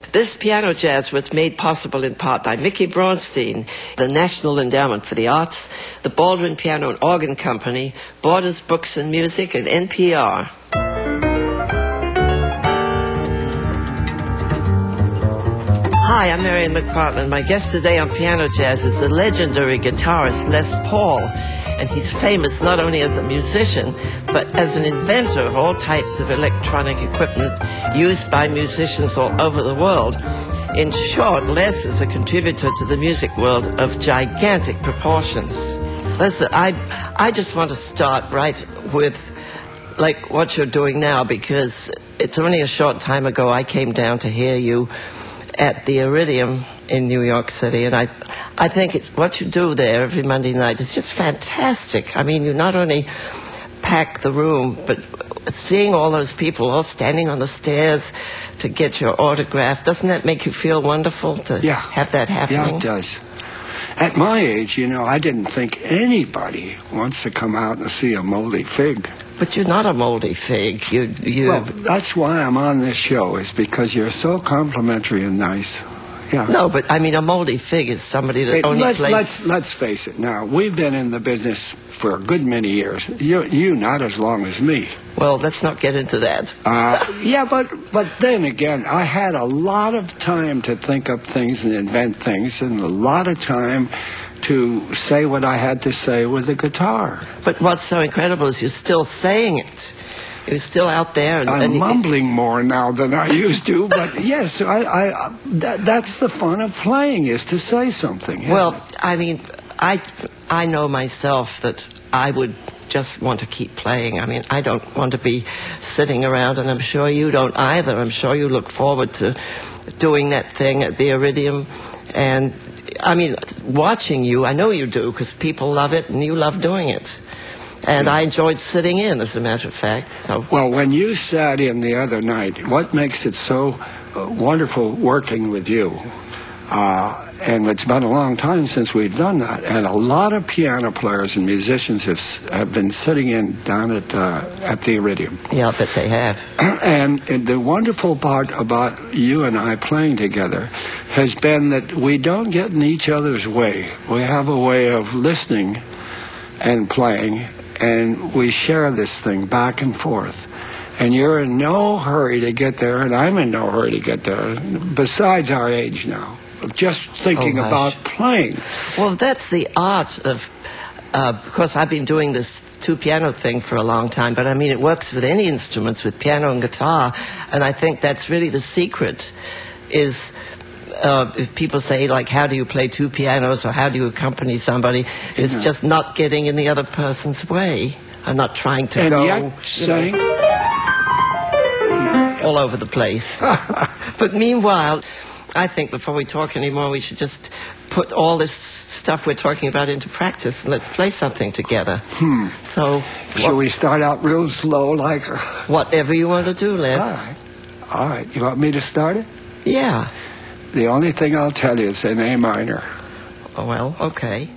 This piano jazz was made possible in part by Mickey Braunstein, the National Endowment for the Arts, the Baldwin Piano and Organ Company, Borders Books and Music, and NPR. Hi, I'm Marian McPartland. My guest today on Piano Jazz is the legendary guitarist Les Paul, and he's famous not only as a musician, but as an inventor of all types of electronic equipment used by musicians all over the world. In short, Les is a contributor to the music world of gigantic proportions. Les, I just want to start right with like what you're doing now, because it's only a short time ago I came down to hear you at the Iridium in New York City, and I think it's what you do there every Monday night is just fantastic. I mean, you not only pack the room, but seeing all those people all standing on the stairs to get your autograph, doesn't that make you feel wonderful to have that happening? Yeah, it does. At my age, you know, I didn't think anybody wants to come out and see a moldy fig. But you're not a moldy fig. Well, that's why I'm on this show, is because you're so complimentary and nice. Yeah. No, but I mean, a moldy fig is somebody that only plays... Let's face it now. We've been in the business for a good many years. You not as long as me. Well, let's not get into that. Yeah, but then again, I had a lot of time to think up things and invent things, and a lot of time to say what I had to say with the guitar. But what's so incredible is you're still saying it. You're still out there. I'm mumbling more now than I used to, but yes, that's the fun of playing, is to say something. Yeah. Well, I mean, I know myself that I would just want to keep playing. I mean, I don't want to be sitting around, and I'm sure you don't either. I'm sure you look forward to doing that thing at the Iridium. And I mean, watching you, I know you do, because people love it and you love doing it. And I enjoyed sitting in, as a matter of fact. So. Well, when you sat in the other night, what makes it so wonderful working with you? And it's been a long time since we've done that. And a lot of piano players and musicians have been sitting in down at the Iridium. Yeah, but they have. And the wonderful part about you and I playing together has been that we don't get in each other's way. We have a way of listening and playing, and we share this thing back and forth. And you're in no hurry to get there, and I'm in no hurry to get there, besides our age now, of just thinking about playing. Well, that's the art of, because I've been doing this two-piano thing for a long time, but I mean, it works with any instruments, with piano and guitar, and I think that's really the secret, is... if people say, like, how do you play two pianos or how do you accompany somebody, it's just not getting in the other person's way and not trying to and go yet saying all over the place. But meanwhile, I think before we talk anymore, we should just put all this stuff we're talking about into practice and let's play something together. So, shall we start out real slow, like... Whatever you want to do, Les. All right. You want me to start it? Yeah. The only thing I'll tell you is in A minor. Oh, well, okay.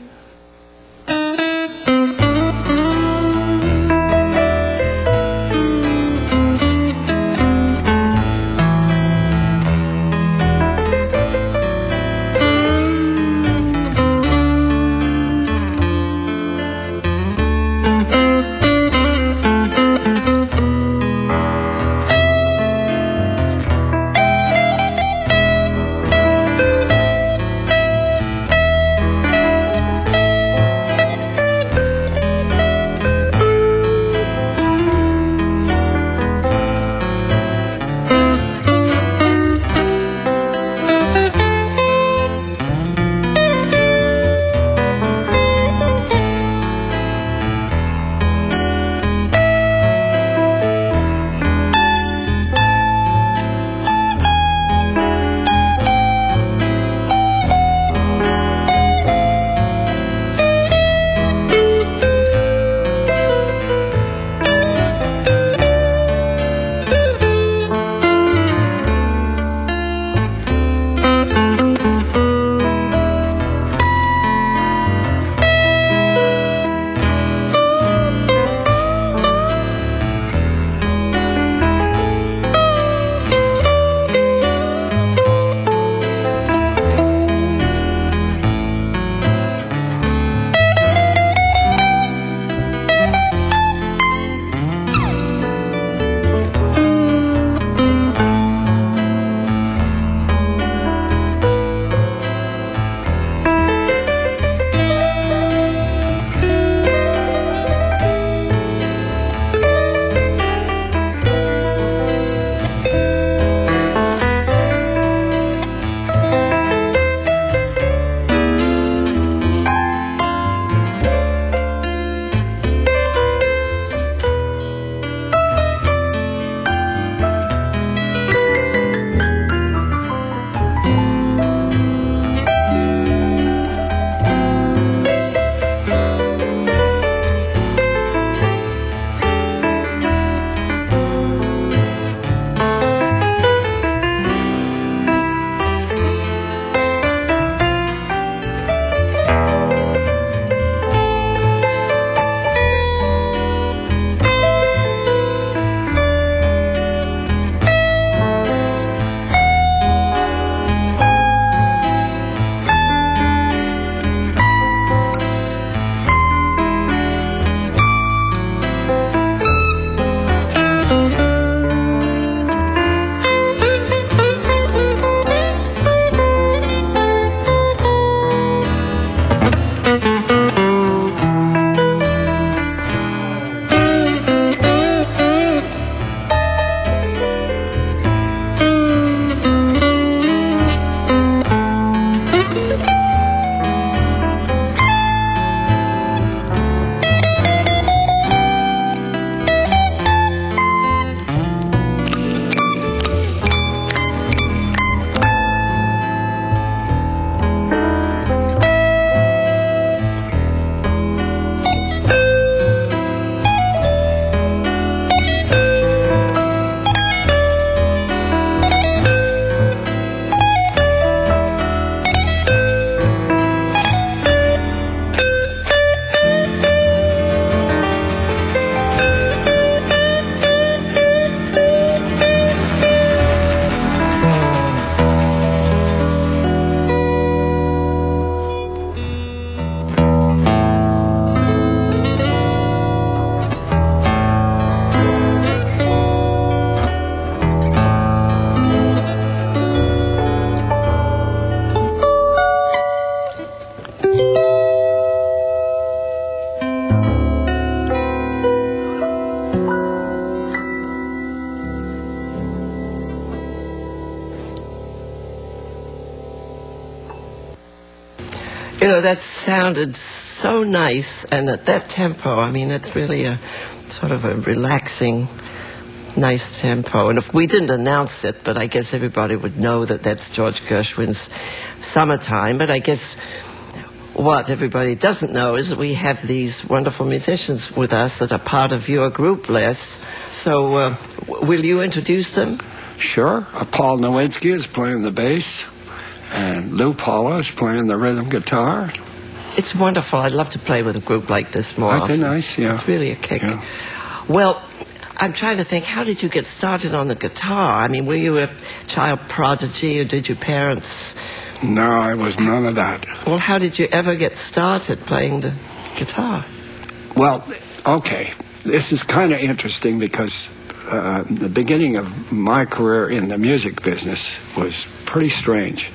You know, that sounded so nice, and at that tempo, I mean, it's really a sort of a relaxing, nice tempo. And if we didn't announce it, but I guess everybody would know that that's George Gershwin's Summertime. But I guess what everybody doesn't know is that we have these wonderful musicians with us that are part of your group, Les. So will you introduce them? Sure. Paul Nowinski is playing the bass, and Lou Paula is playing the rhythm guitar. It's wonderful. I'd love to play with a group like this more often. Nice, yeah. It's really a kick. Yeah. Well, I'm trying to think, how did you get started on the guitar? I mean, were you a child prodigy, or did your parents... No, I was none of that. Well, how did you ever get started playing the guitar? Well, okay. This is kind of interesting because the beginning of my career in the music business was pretty strange.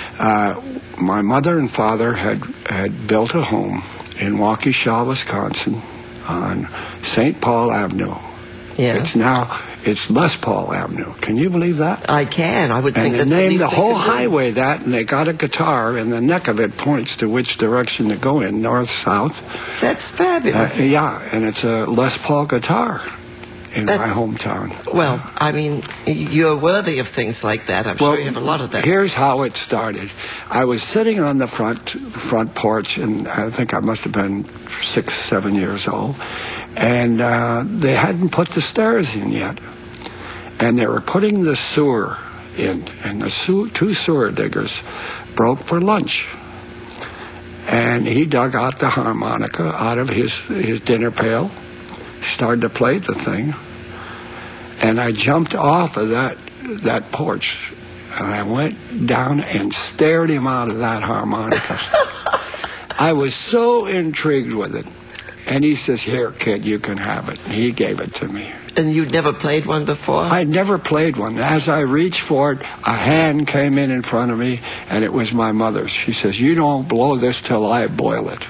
My mother and father had built a home in Waukesha, Wisconsin on St. Paul Avenue. Yeah. It's Les Paul Avenue. Can you believe that? I can. I would think and that's they the named least the they whole could do. highway that, and they got a guitar, and the neck of it points to which direction to go in, north, south. That's fabulous. Yeah, and it's a Les Paul guitar in my hometown. Well, I mean, you're worthy of things like that. I'm sure you have a lot of that. Here's how it started. I was sitting on the front porch, and I think I must have been 6, 7 years old, and they hadn't put the stairs in yet. And they were putting the sewer in, and the two sewer diggers broke for lunch. And he dug out the harmonica out of his dinner pail, started to play the thing, and I jumped off of that porch, and I went down and stared him out of that harmonica. I was so intrigued with it. And he says, "Here, kid, you can have it." And he gave it to me. And you'd never played one before? I'd never played one. As I reached for it, a hand came in front of me, and it was my mother's. She says, "You don't blow this till I boil it."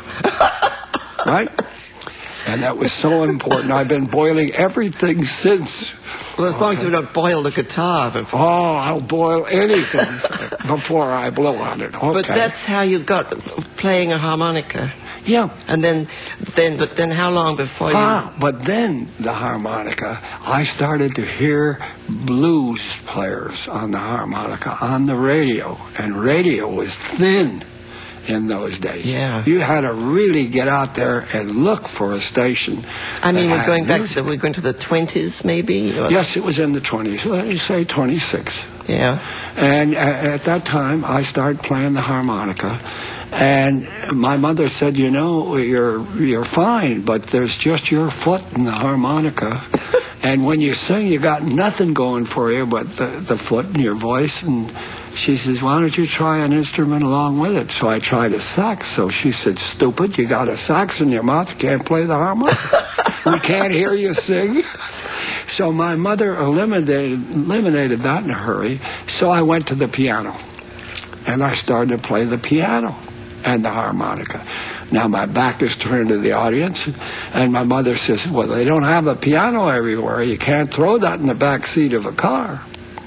Right? And that was so important. I've been boiling everything since. Well, as long as you don't boil the guitar before. Oh, I'll boil anything before I blow on it. Okay. But that's how you got playing a harmonica. Yeah. And then how long before you... But then the harmonica, I started to hear blues players on the harmonica on the radio, and radio was thin in those days. Yeah. You had to really get out there and look for a station. I mean, we're going to the 20s, maybe? Or... Yes, it was in the 20s. Let me say 26. Yeah. And at that time, I started playing the harmonica. And my mother said, "You know, you're fine, but there's just your foot in the harmonica. And when you sing, you got nothing going for you but the foot and your voice." And she says, "Why don't you try an instrument along with it?" So I tried a sax. So she said, "Stupid, you got a sax in your mouth, you can't play the harmonica. We can't hear you sing." So my mother eliminated that in a hurry. So I went to the piano, and I started to play the piano and the harmonica. Now my back is turned to the audience, and my mother says, "Well, they don't have a piano everywhere. You can't throw that in the back seat of a car."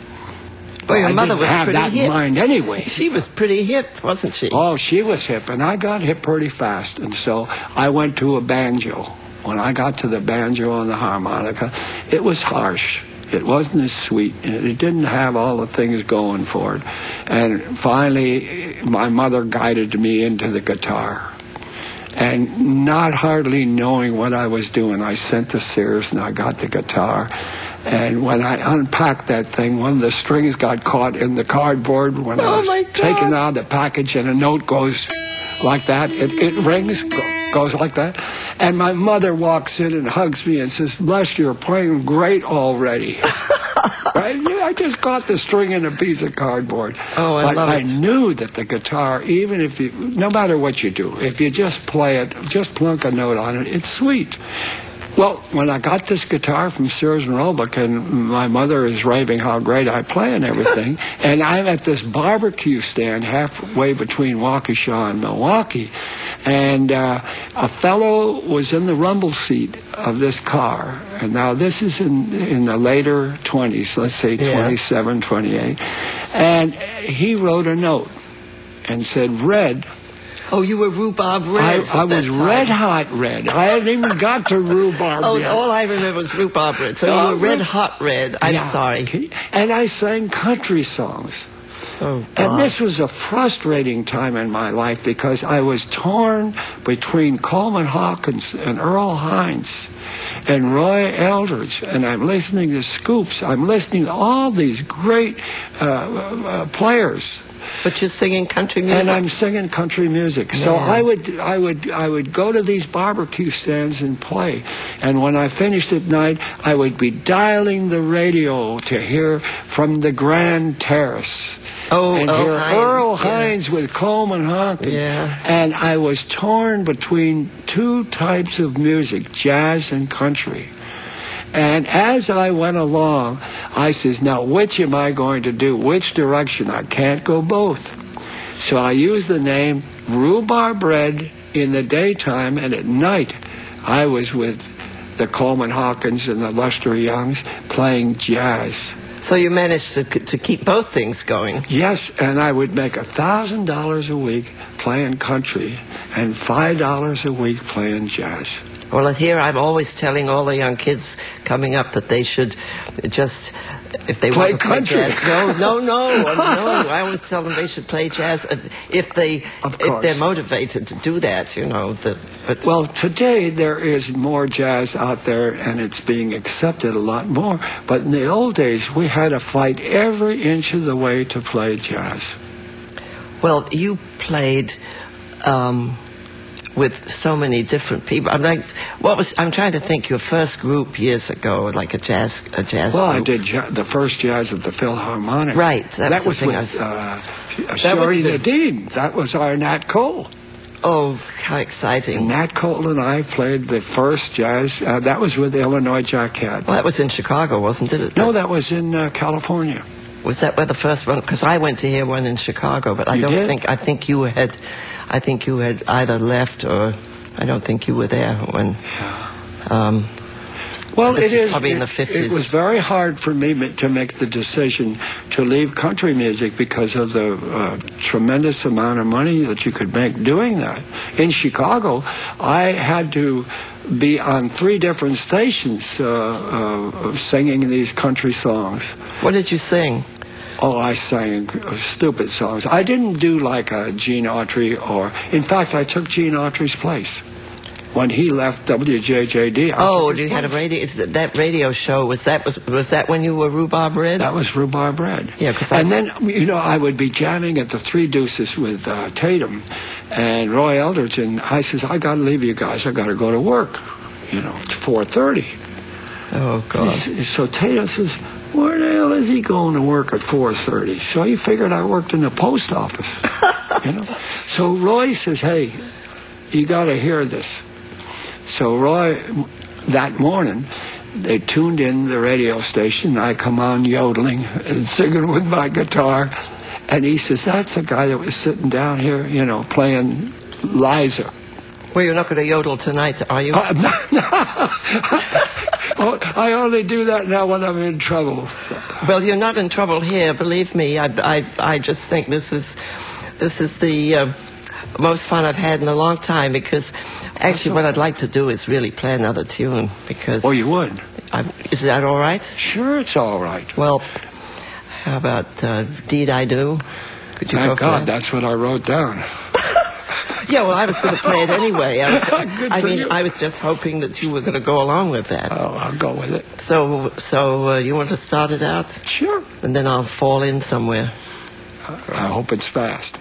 Well, your mother was pretty hip. I didn't have that in mind anyway. She was pretty hip, wasn't she? Oh, she was hip, and I got hip pretty fast, and so I went to a banjo. When I got to the banjo and the harmonica, it was harsh. It wasn't as sweet, and it didn't have all the things going for it. And finally, my mother guided me into the guitar. And not hardly knowing what I was doing, I sent to Sears, and I got the guitar. And when I unpacked that thing, one of the strings got caught in the cardboard when I was taking out the package, and a note goes like that. It rings, goes like that. And my mother walks in and hugs me and says, "Les, you're playing great already." Right? I just caught the string in a piece of cardboard. Oh, I love it. I knew that the guitar, even if you, no matter what you do, if you just play it, just plunk a note on it, it's sweet. Well, when I got this guitar from Sears and Roebuck, and my mother is raving how great I play and everything, and I'm at this barbecue stand halfway between Waukesha and Milwaukee, and a fellow was in the rumble seat of this car, and now this is in the later 20s, let's say 27, 28, and he wrote a note and said, "Red, Oh, you were rhubarb red. I was red hot red. I hadn't even got to rhubarb yet. All I remember was rhubarb red. So you were red hot red. I'm sorry. And I sang country songs. Oh, God. And this was a frustrating time in my life because I was torn between Coleman Hawkins and Earl Hines and Roy Eldridge, and I'm listening to Scoops. I'm listening to all these great players. But you're singing country music. And I'm singing country music. Yeah. So I would go to these barbecue stands and play. And when I finished at night, I would be dialing the radio to hear from the Grand Terrace. And hear Earl Hines with Coleman Hawkins. Yeah. And I was torn between two types of music, jazz and country. And as I went along, I says, now, which am I going to do? Which direction? I can't go both. So I used the name Rhubarb Red in the daytime, and at night I was with the Coleman Hawkins and the Lester Youngs playing jazz. So you managed to keep both things going. Yes, and I would make $1,000 a week playing country and $5 a week playing jazz. Well, here I'm always telling all the young kids coming up that they should just, if they play want to country. play jazz, no. I always tell them they should play jazz if they're motivated to do that. Well, today there is more jazz out there, and it's being accepted a lot more. But in the old days, we had to fight every inch of the way to play jazz. Well, you played with so many different people. I'm trying to think your first group years ago, like a jazz Well, group. I did the first jazz at the Philharmonic. Right. That was with Shari Nadine. That was our Nat Cole. Oh, how exciting. Nat Cole and I played the first jazz. That was with Illinois Jacquet. Well, that was in Chicago, wasn't it? No, that was in California. Was that where the first one? Because I went to hear one in Chicago, but I think you had either left or I don't think you were there when. Well, it is probably in the 50s. It was very hard for me to make the decision to leave country music because of the tremendous amount of money that you could make doing that. In Chicago, I had to be on 3 different stations singing these country songs. What did you sing? Oh, I sang stupid songs. I didn't do like a Gene Autry in fact, I took Gene Autry's place. When he left WJJD. You had a radio. That radio show was that when you were Rhubarb Red? That was Rhubarb Red. Yeah, and then I would be jamming at the Three Deuces with Tatum and Roy Eldridge, and I says, I got to leave you guys. I got to go to work. It's 4:30. Oh God. So Tatum says, where the hell is he going to work at 4:30? So he figured I worked in the post office. So Roy says, hey, you got to hear this. So Roy, that morning, they tuned in the radio station. I come on yodeling and singing with my guitar. And he says, that's the guy that was sitting down here, playing Liza. Well, you're not going to yodel tonight, are you? I only do that now when I'm in trouble. Well, you're not in trouble here, believe me. I just think this is the most fun I've had in a long time because actually what I'd like to do is really play another tune because... Oh, you would? Is that all right? Sure, it's all right. Well, how about Deed I Do? Could you Thank God, that's what I wrote down. Yeah, well, I was going to play it anyway. I was just hoping that you were going to go along with that. Oh, I'll go with it. So you want to start it out? Sure. And then I'll fall in somewhere. I hope it's fast.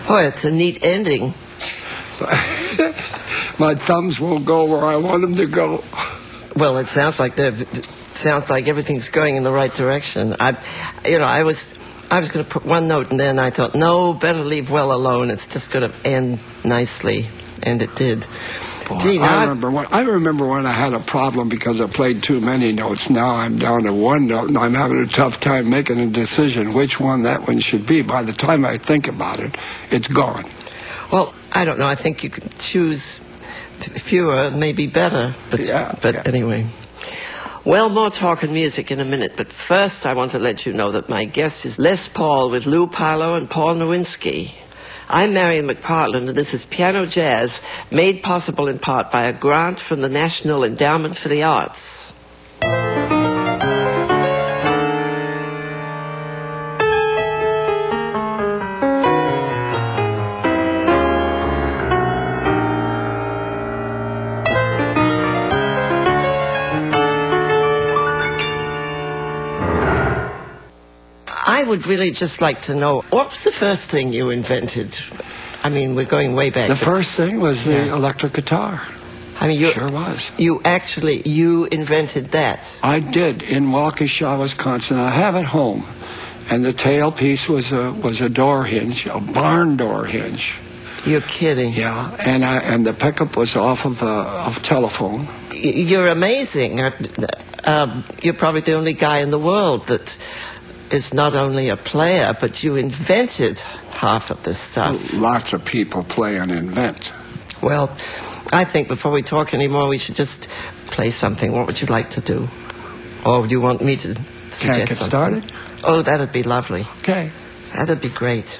Boy, it's a neat ending. My thumbs won't go where I want them to go. Well, it sounds like everything's going in the right direction. I was going to put one note, and then I thought, no, better leave well alone. It's just going to end nicely, and it did. Boy, Gee, I remember when I had a problem because I played too many notes. Now I'm down to one note, and I'm having a tough time making a decision which one that one should be. By the time I think about it, it's gone. Well, I don't know. I think you could choose fewer, maybe better. But anyway. Well, more talk and music in a minute. But first, I want to let you know that my guest is Les Paul with Lou Palo and Paul Nowinski. I'm Marian McPartland, and this is Piano Jazz, made possible in part by a grant from the National Endowment for the Arts. I would really just like to know, what was the first thing you invented? I mean, we're going way back. The first thing was the electric guitar. I mean, sure was. You invented that. I did in Waukesha, Wisconsin. I have it home, and the tailpiece was a door hinge, a barn door hinge. You're kidding. Yeah, and the pickup was off of telephone. You're amazing. You're probably the only guy in the world that is not only a player, but you invented half of this stuff. Lots of people play and invent. Well, I think before we talk anymore, we should just play something. What would you like to do? Or do you want me to suggest Can I get something? started? Oh, that'd be lovely. Okay. That'd be great.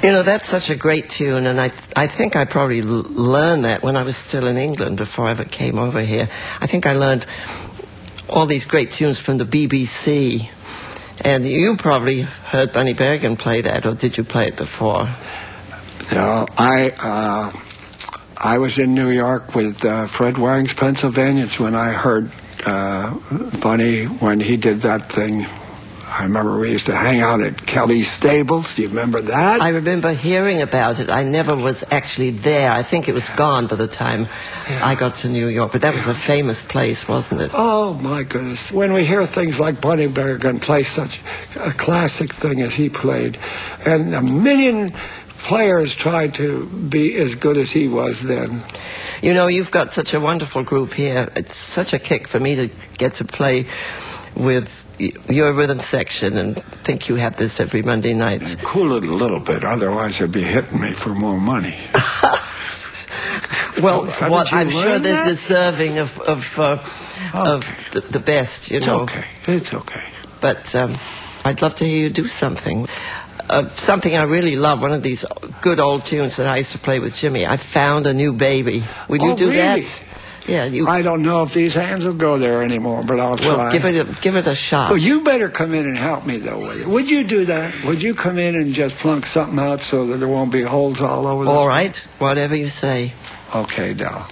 You know, that's such a great tune, and I think I probably learned that when I was still in England before I ever came over here. I think I learned all these great tunes from the BBC. And you probably heard Bunny Berrigan play that, or did you play it before? No, I was in New York with Fred Waring's Pennsylvanians when I heard Bunny when he did that thing. I remember we used to hang out at Kelly's Stables. Do you remember that? I remember hearing about it. I never was actually there. I think it was gone by the time I got to New York. But that was a famous place, wasn't it? Oh, my goodness. When we hear things like Bunny Berrigan play such a classic thing as he played, and a million players tried to be as good as he was then. You know, you've got such a wonderful group here. It's such a kick for me to get to play with your rhythm section, and think you have this every Monday night. And cool it a little bit, otherwise they'd be hitting me for more money. Well, I'm sure they're deserving of the best, you know. It's okay. But I'd love to hear you do something. Something I really love, one of these good old tunes that I used to play with Jimmy. I Found a New Baby. Will you do really? that? Yeah, I don't know if these hands will go there anymore, but I'll try. Well, give it a shot. Well, you better come in and help me, though, will you? Would you do that? Would you come in and just plunk something out so that there won't be holes all over this? All right, whatever you say. Okay, Del.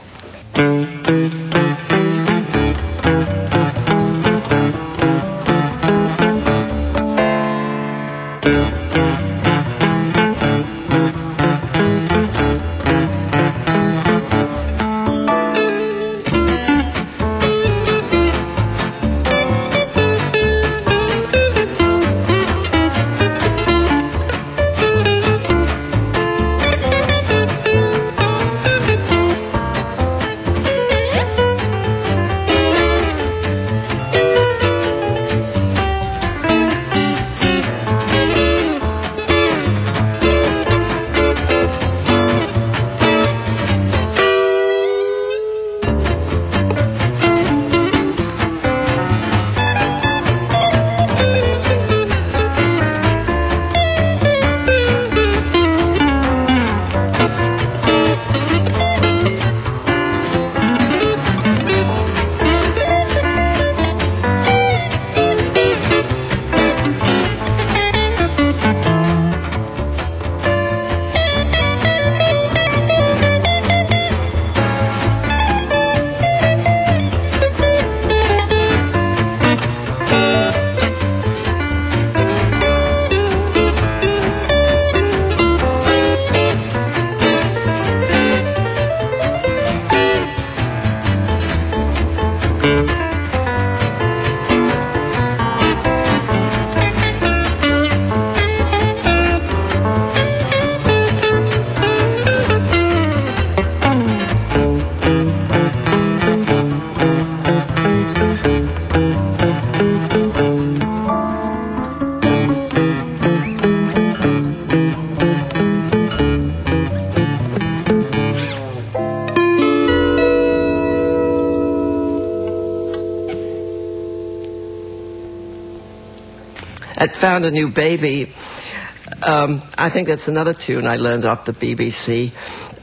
I Found a New Baby. I think that's another tune I learned off the BBC.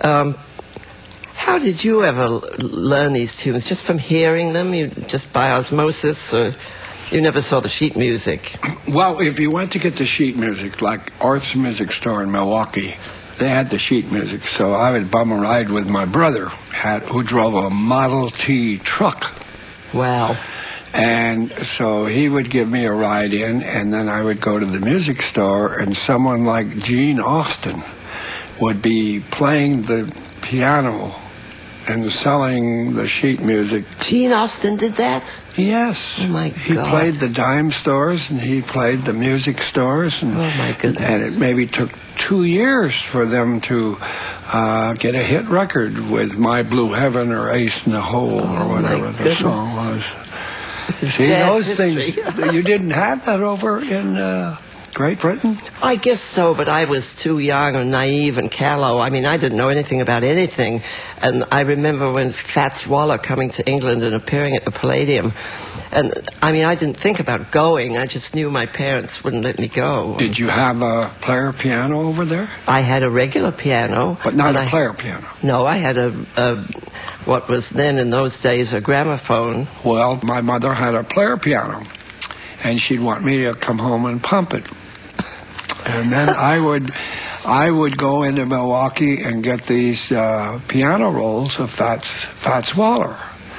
How did you ever learn these tunes? Just from hearing them? You just by osmosis? Or you never saw the sheet music? Well, if you went to get the sheet music, like Art's Music Store in Milwaukee, they had the sheet music. So I would bum a ride with my brother, who drove a Model T truck. Wow. And so he would give me a ride in, and then I would go to the music store, and someone like Gene Austin would be playing the piano and selling the sheet music. Gene Austin did that? Yes. Oh, my God. He played the dime stores, and he played the music stores. And, oh, my goodness. And it maybe took 2 years for them to get a hit record with My Blue Heaven or Ace in the Hole or whatever the song was. This is See, jazz those history. things, you didn't have that over Great Britain? I guess so, but I was too young and naive and callow. I mean, I didn't know anything about anything. And I remember when Fats Waller coming to England and appearing at the Palladium. And, I mean, I didn't think about going. I just knew my parents wouldn't let me go. Did you have a player piano over there? I had a regular piano. But not a player piano? No, I had what was then in those days a gramophone. Well, my mother had a player piano, and she'd want me to come home and pump it. And then I would go into Milwaukee and get these piano rolls of Fats Waller.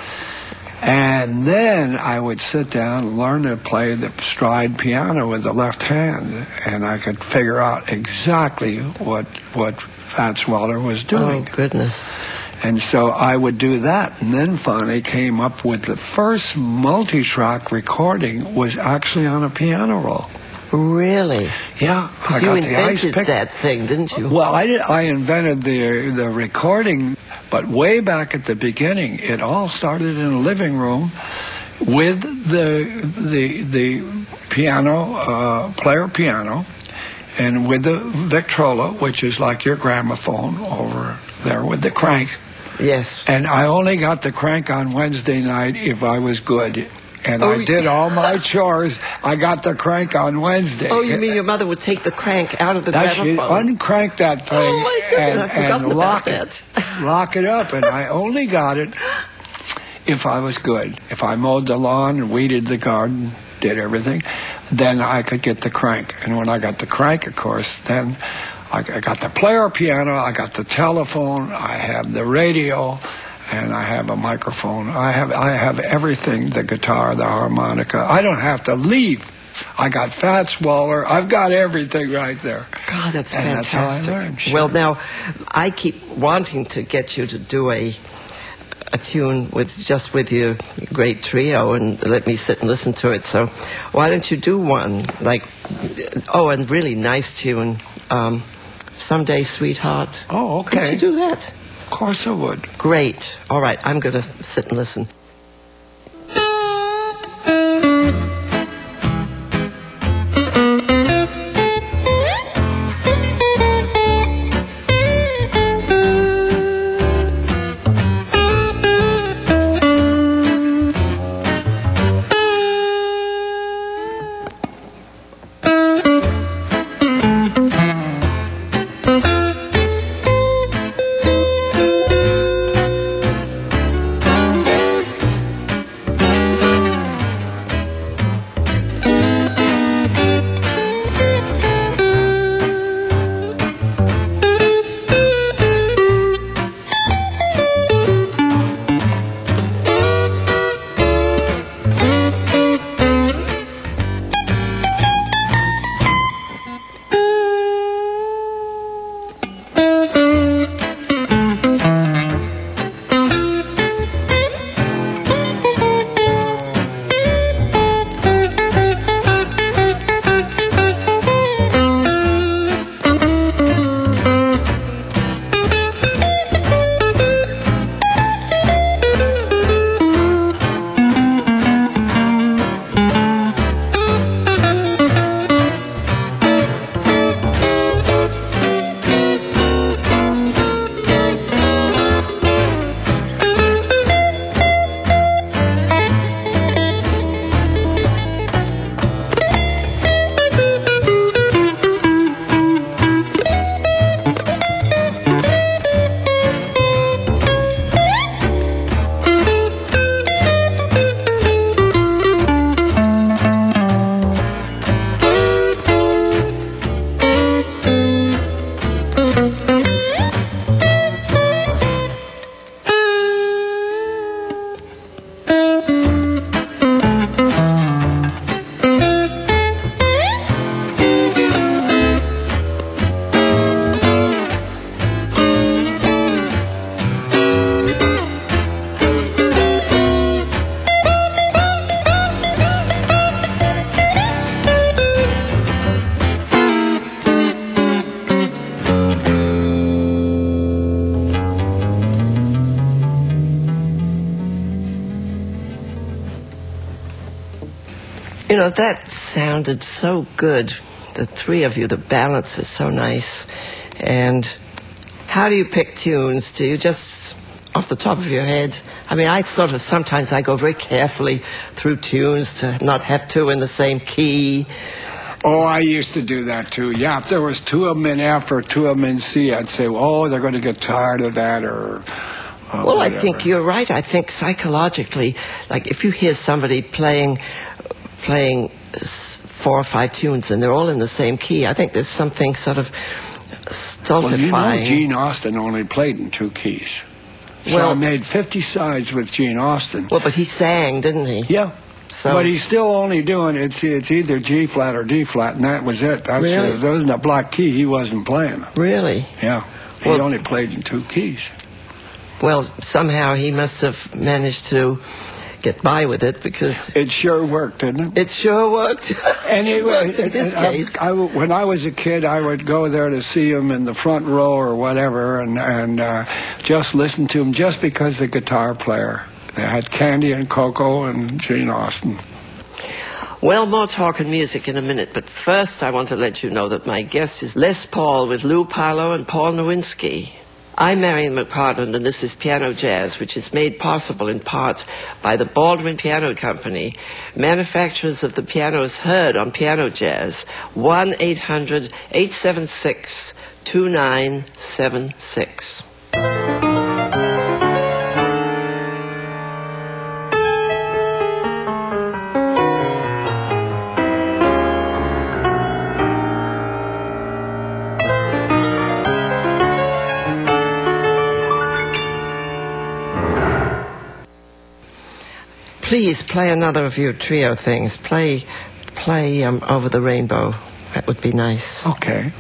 And then I would sit down and learn to play the stride piano with the left hand, and I could figure out exactly what Fats Waller was doing. Oh, goodness. And so I would do that, and then finally came up with the first multi-track recording was actually on a piano roll. Really? Yeah. I you got invented that thing, didn't you? Well, I invented the recording, but way back at the beginning, it all started in a living room with the piano, player piano, and with the Victrola, which is like your gramophone over there with the crank. Yes. And I only got the crank on Wednesday night if I was good. And I did all my chores. I got the crank on Wednesday. Oh, you mean your mother would take the crank out of the gramophone? She'd uncrank that thing and lock it up. And I only got it if I was good. If I mowed the lawn and weeded the garden, did everything, then I could get the crank. And when I got the crank, of course, then I got the player piano, I got the telephone, I have the radio, and I have a microphone. I have everything, the guitar, the harmonica. I don't have to leave. I got Fats Waller. I've got everything right there. God, that's and fantastic. That's how I learned. Sure. Well, now, I keep wanting to get you to do a tune with your great trio and let me sit and listen to it. So why don't you do one? And really nice tune, Someday Sweetheart. Oh, okay. Could you do that? Of course I would. Great. All right, I'm going to sit and listen. You know, that sounded so good the three of you, the balance is so nice. And how do you pick tunes? Do you just, off the top of your head? I mean, sometimes I go very carefully through tunes to not have two in the same key. Oh, I used to do that too. Yeah, if there was two of them in F or two of them in C, I'd say, they're going to get tired of that or well, whatever. I think you're right. I think psychologically, like if you hear somebody playing 4 or 5 tunes and they're all in the same key, I think there's something sort of stultifying. Well, Gene Austin only played in 2 keys. So I made 50 sides with Gene Austin. Well, but he sang, didn't he? Yeah. So, but he's still only doing it's either G flat or D flat, and that was it. That's really? If there wasn't a block key, he wasn't playing. Really? Yeah. He only played in 2 keys. Well, somehow he must have managed to get by with it because it sure worked, didn't it? It sure worked. Anyway, in this case. When I was a kid, I would go there to see him in the front row or whatever, and just listen to him just because the guitar player. They had Candy and Coco and Gene Austin. Well, more talk and music in a minute, but first I want to let you know that my guest is Les Paul with Lou Parlow and Paul Nowinski. I'm Marian McPartland, and this is Piano Jazz, which is made possible in part by the Baldwin Piano Company, manufacturers of the pianos heard on Piano Jazz. 1-800-876-2976. Please play another of your trio things. Play Over the Rainbow. That would be nice. Okay.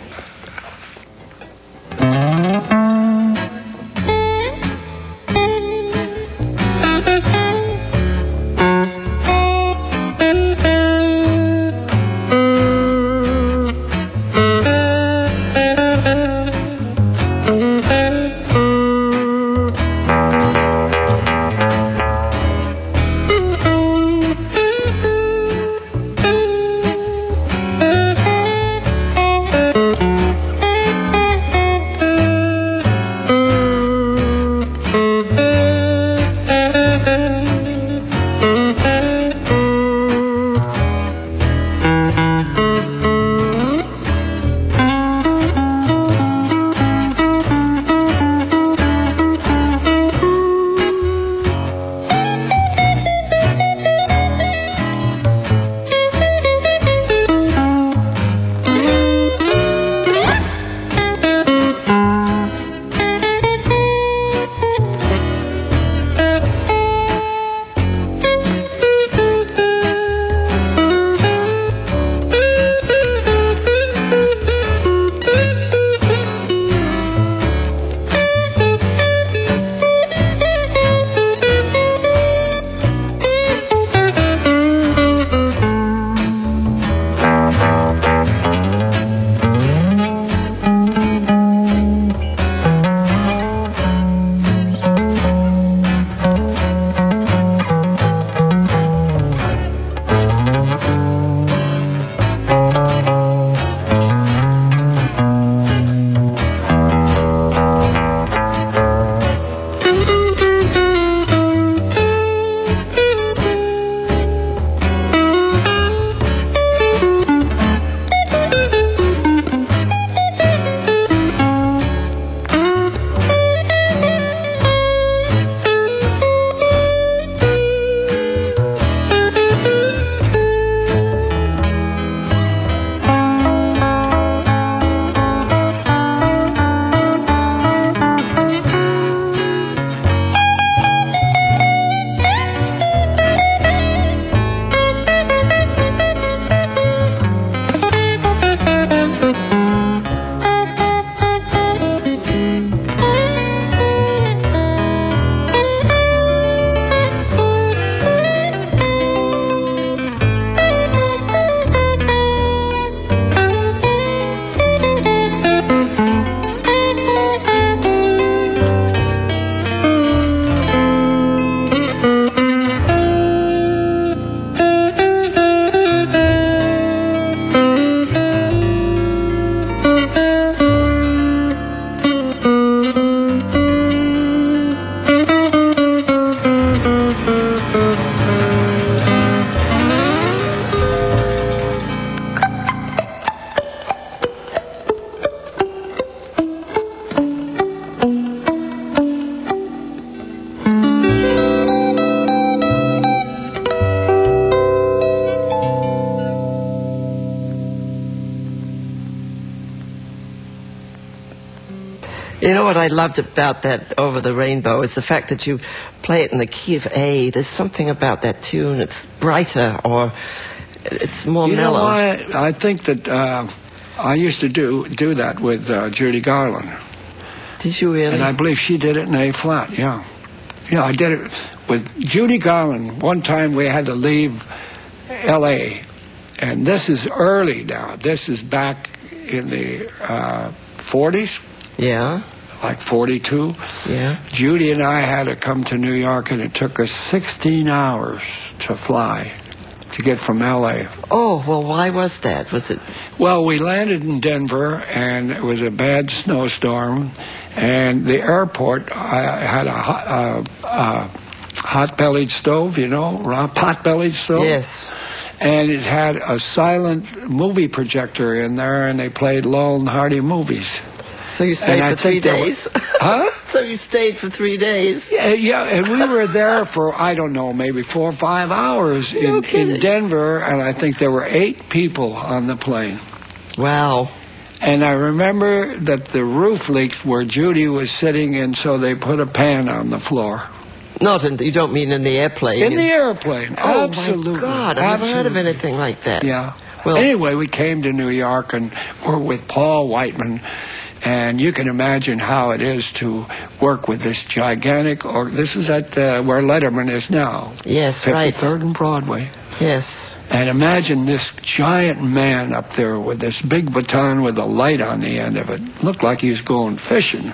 You know what I loved about that Over the Rainbow is the fact that you play it in the key of A. There's something about that tune. It's brighter, or it's more mellow. You know, I think that I used to do that with Judy Garland. Did you really? And I believe she did it in A flat, yeah. Yeah, I did it with Judy Garland. One time we had to leave L.A., and this is early now. This is back in the 40s. Yeah. Like 42. Yeah. Judy and I had to come to New York, and it took us 16 hours to fly to get from L.A. Oh, well, why was that? Was it? Well, we landed in Denver, and it was a bad snowstorm, and the airport had a hot-bellied stove, you know, pot-bellied stove. Yes. And it had a silent movie projector in there, and they played Laurel and Hardy movies. So you stayed for 3 days? Huh? So you stayed for 3 days? Yeah, and we were there for, I don't know, maybe 4 or 5 hours in Denver, and I think there were 8 people on the plane. Wow. And I remember that the roof leaked where Judy was sitting, and so they put a pan on the floor. You don't mean in the airplane? In the airplane, oh, absolutely. My God, I've never heard of anything like that. Yeah. Well, anyway, we came to New York, and we're with Paul Whiteman, and you can imagine how it is to work with this gigantic, this is at where Letterman is now. Yes, 53rd right. 53rd and Broadway. Yes. And imagine this giant man up there with this big baton with a light on the end of it. Looked like he was going fishing.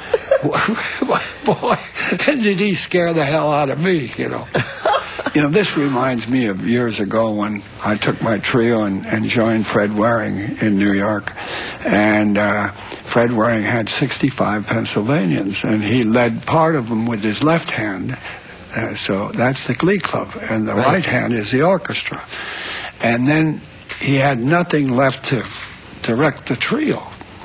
Boy, did he scare the hell out of me, you know. You know, this reminds me of years ago when I took my trio and joined Fred Waring in New York. And Fred Waring had 65 Pennsylvanians, and he led part of them with his left hand. So that's the Glee Club, and the right hand is the orchestra. And then he had nothing left to direct the trio.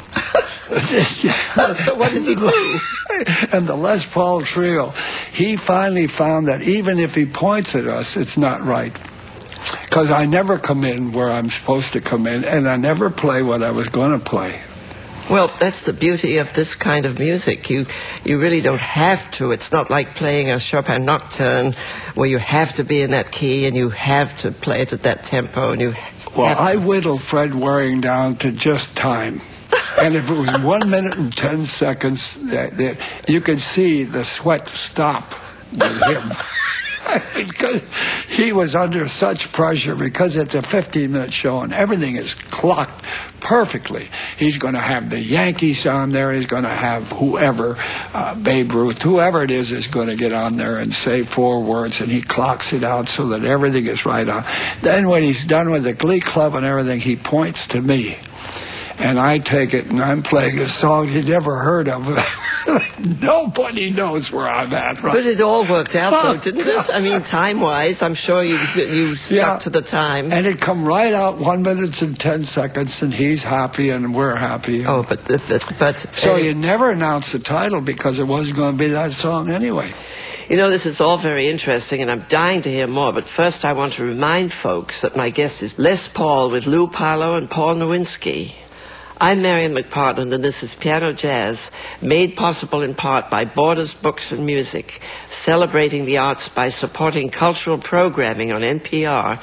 So what did he do? And the Les Paul Trio, he finally found that even if he points at us, it's not right. Because I never come in where I'm supposed to come in, and I never play what I was going to play. Well, that's the beauty of this kind of music. You really don't have to. It's not like playing a Chopin nocturne where you have to be in that key and you have to play it at that tempo. And I whittled Fred Waring down to just time. And if it was 1 minute and 10 seconds, you could see the sweat stop with him. Because he was under such pressure, because it's a 15-minute show and everything is clocked perfectly. He's going to have the Yankees on there. He's going to have whoever, Babe Ruth, whoever it is going to get on there and say 4 words, and he clocks it out so that everything is right on. Then when he's done with the Glee Club and everything, he points to me. And I take it, and I'm playing a song he'd never heard of. Nobody knows where I'm at, right? But it all worked out, though, didn't it? I mean, time-wise, I'm sure you stuck to the time. And it come right out 1 minute and 10 seconds, and he's happy, and we're happy. Oh, but so you never announced the title because it wasn't going to be that song anyway. You know, this is all very interesting, and I'm dying to hear more, but first I want to remind folks that my guest is Les Paul with Lou Parlow and Paul Nowinski. I'm Marian McPartland, and this is Piano Jazz, made possible in part by Borders Books and Music, celebrating the arts by supporting cultural programming on NPR,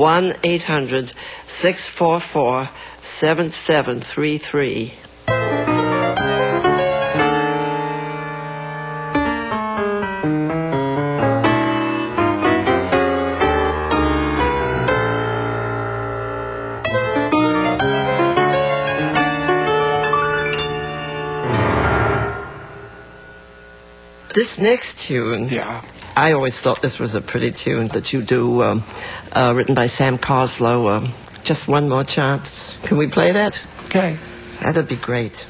1-800-644-7733. This next tune, I always thought this was a pretty tune that you do, written by Sam Coslow. Just One More Chance. Can we play that? Okay. That'd be great.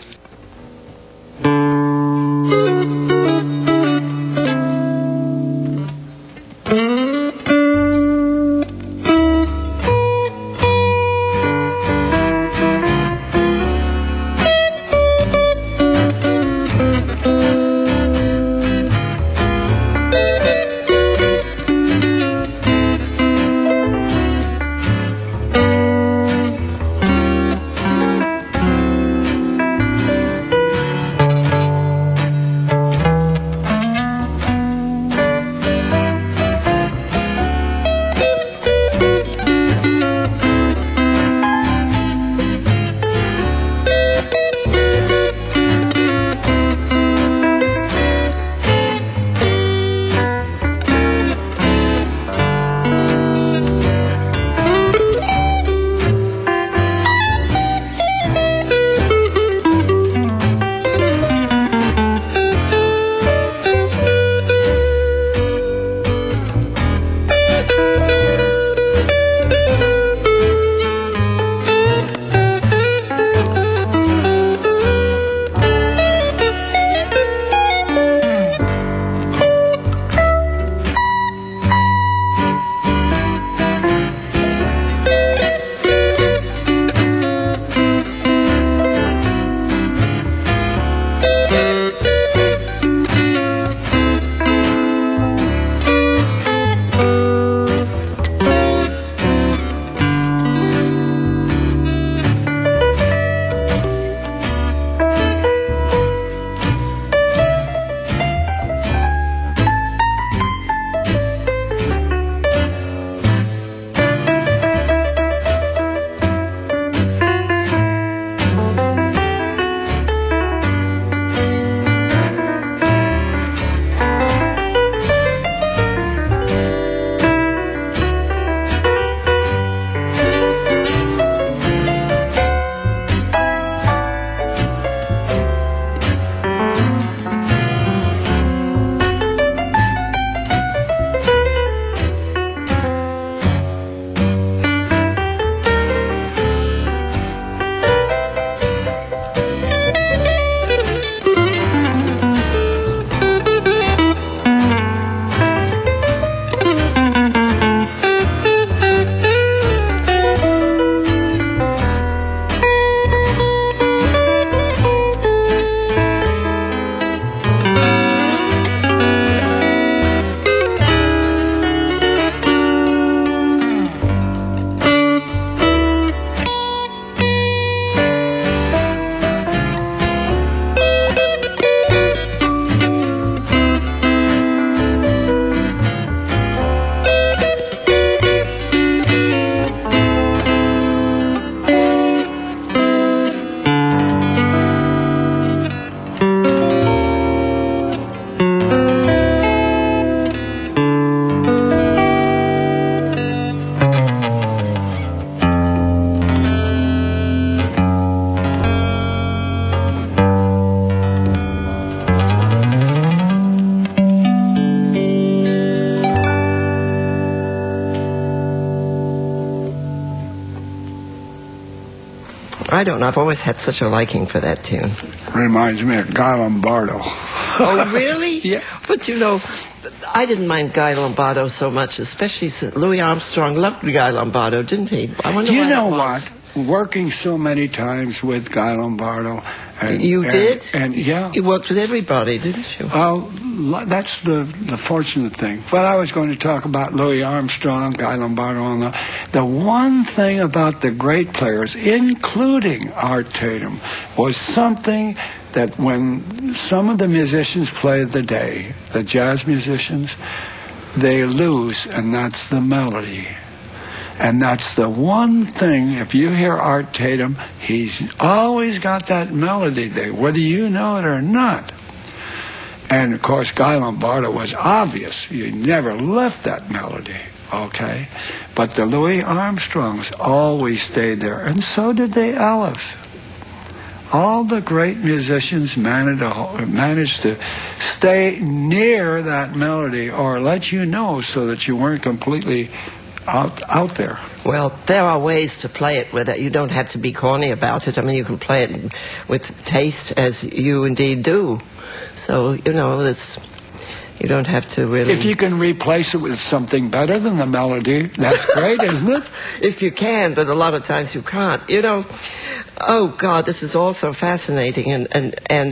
I don't know. I've always had such a liking for that tune. Reminds me of Guy Lombardo. Oh, really? Yeah. But, you know, I didn't mind Guy Lombardo so much, especially since Louis Armstrong loved Guy Lombardo, didn't he? I wonder You why know that was. what? Working so many times with Guy Lombardo. You did? And yeah. You worked with everybody, didn't you? Well, that's the fortunate thing. But I was going to talk about Louis Armstrong, Guy Lombardo, and the one thing about the great players, including Art Tatum, was something that when some of the musicians play the day, the jazz musicians, they lose, and that's the melody. And that's the one thing, if you hear Art Tatum, he's always got that melody there, whether you know it or not. And, of course, Guy Lombardo was obvious. You never left that melody, okay? But the Louis Armstrongs always stayed there, and so did the Ellis. All the great musicians managed to stay near that melody or let you know so that you weren't completely out there. Well, there are ways to play it where that you don't have to be corny about it. I mean, you can play it with taste, as you indeed do. So, you know, you don't have to really... If you can replace it with something better than the melody, that's great, isn't it? If you can, but a lot of times you can't. You know, oh, God, this is all so fascinating. And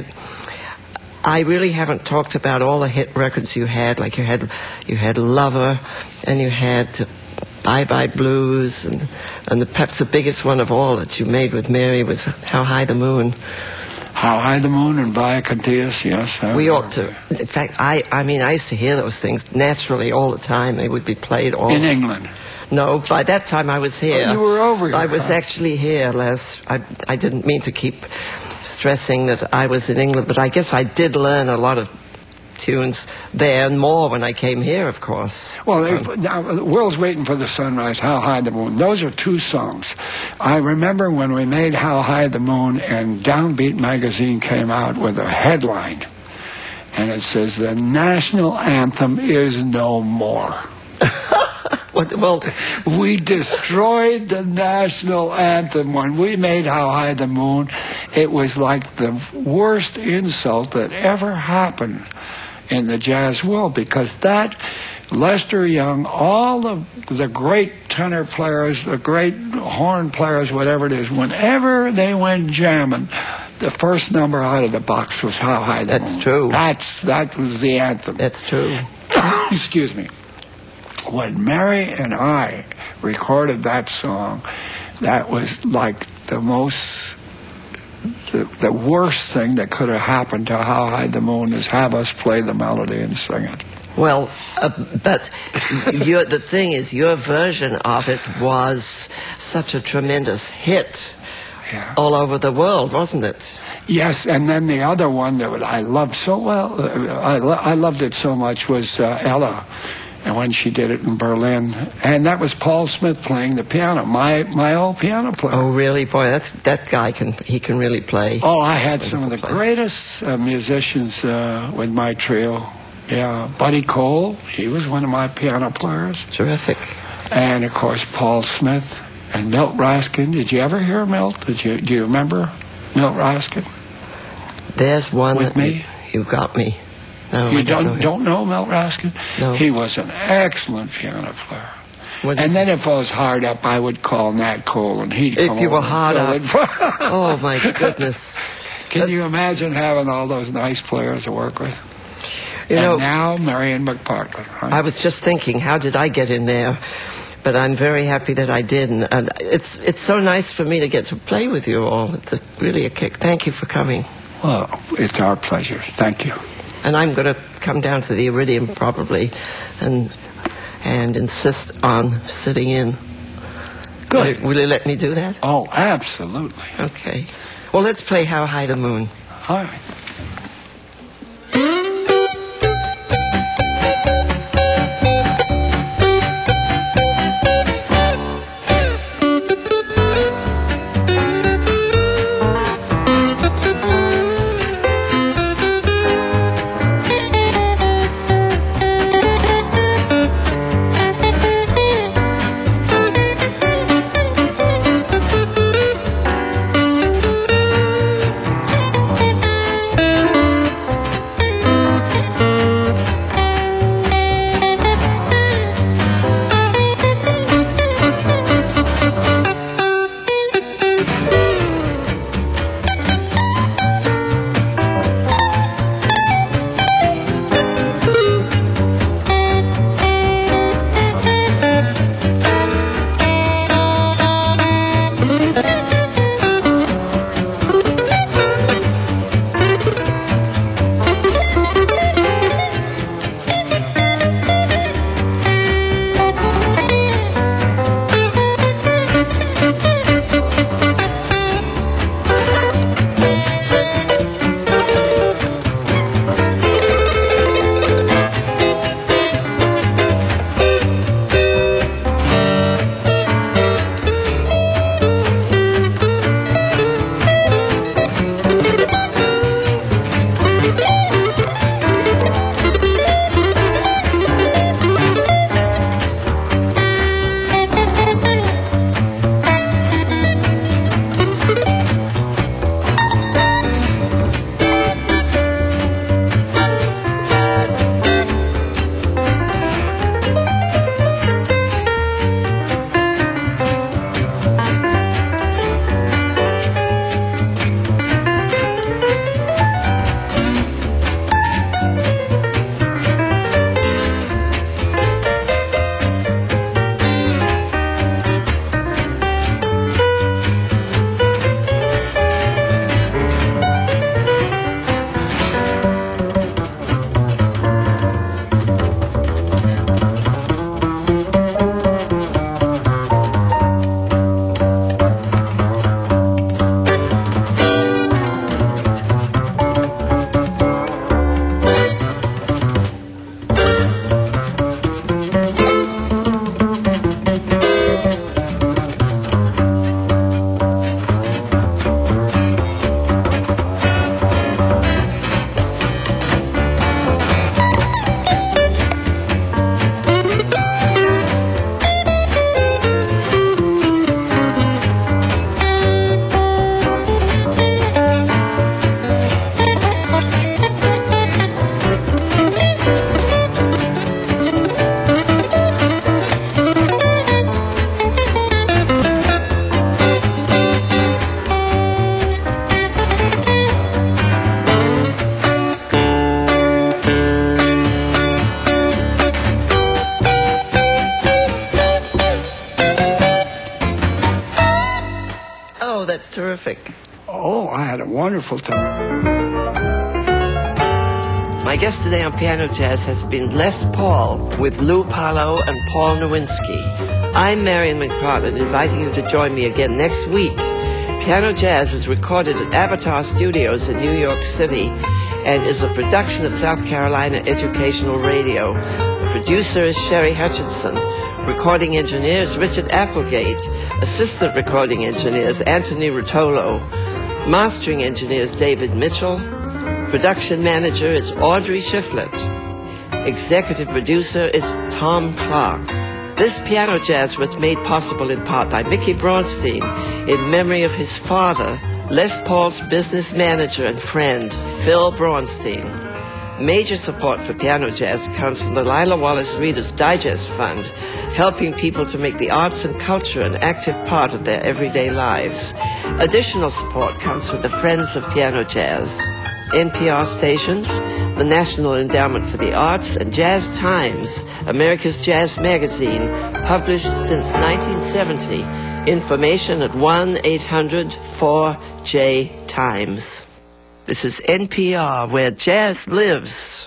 I really haven't talked about all the hit records you had. Like you had Lover, and you had Bye Bye Blues, and perhaps the biggest one of all that you made with Mary was How High the Moon. How High the Moon and Via Contius, yes. We ought to. In fact, I mean, I used to hear those things naturally all the time. They would be played all in England. No, by that time I was here. Oh, you were over here. I was actually here last. I didn't mean to keep stressing that I was in England, but I guess I did learn a lot of tunes there and more when I came here, of course. Well, now, the World's Waiting for the Sunrise, How High the Moon, those are two songs. I remember when we made How High the Moon and Downbeat magazine came out with a headline, and it says, the national anthem is no more. Well, we destroyed the national anthem when we made How High the Moon. It was like the worst insult that ever happened in the jazz world, because that Lester Young, all the great tenor players, the great horn players, whatever it is, whenever they went jamming, the first number out of the box was How High the Moon. That's true. That was the anthem. That's true. Excuse me. When Mary and I recorded that song, that was like the worst thing that could have happened to How High the Moon is have us play the melody and sing it. Well, but the thing is, your version of it was such a tremendous hit all over the world, wasn't it? Yes, and then the other one that I loved so well, I loved it so much, was Ella. And when she did it in Berlin, and that was Paul Smith playing the piano, my old piano player. Oh, really, boy, that guy can really play. Oh, I had some of the greatest musicians with my trio. Yeah, Buddy Cole, he was one of my piano players. Terrific. And of course Paul Smith and Milt Raskin. Did you ever hear Milt? Do you remember Milt Raskin? There's one with me. You got me. No, you don't know Milt Raskin? No. He was an excellent piano player. And then if I was hard up, I would call Nat Cole, and he'd come over. If you were hard up. up. Oh, my goodness. Can you imagine having all those nice players to work with? You know, now Marion McPartland. Right? I was just thinking, how did I get in there? But I'm very happy that I did. And it's so nice for me to get to play with you all. It's really a kick. Thank you for coming. Well, it's our pleasure. Thank you. And I'm going to come down to the Iridium probably and insist on sitting in. Good. Will you let me do that? Oh, absolutely. Okay. Well, let's play How High the Moon. All right. terrific. Oh, I had a wonderful time. My guest today on Piano Jazz has been Les Paul with Lou Pallow and Paul Nowinski. I'm Marion McPartland, inviting you to join me again next week. Piano Jazz is recorded at Avatar Studios in New York City and is a production of South Carolina Educational Radio. The producer is Sherry Hutchinson. Recording engineer is Richard Applegate. Assistant recording engineer is Anthony Rotolo. Mastering engineer is David Mitchell. Production manager is Audrey Shiflett. Executive producer is Tom Clark. This Piano Jazz was made possible in part by Mickey Braunstein in memory of his father, Les Paul's business manager and friend, Phil Braunstein. Major support for Piano Jazz comes from the Lila Wallace Reader's Digest Fund, helping people to make the arts and culture an active part of their everyday lives. Additional support comes from the Friends of Piano Jazz, NPR stations, the National Endowment for the Arts, and Jazz Times, America's jazz magazine, published since 1970. Information at 1-800-4J-TIMES. This is NPR, where jazz lives.